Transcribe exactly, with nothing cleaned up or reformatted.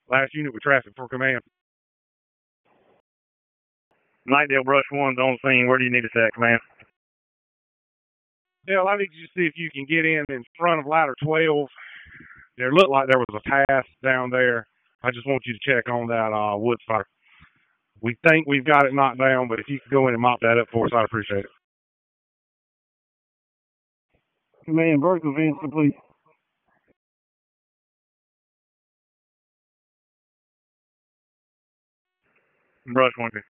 Last unit with traffic for command. Nightdale Brush One's on scene. Where do you need us at, command? Dale, I need you to see if you can get in in front of ladder twelve. There looked like there was a pass down there. I just want you to check on that uh, wood fire. We think we've got it knocked down, but if you could go in and mop that up for us, I'd appreciate it. Command, vertical vents, please. Brush One.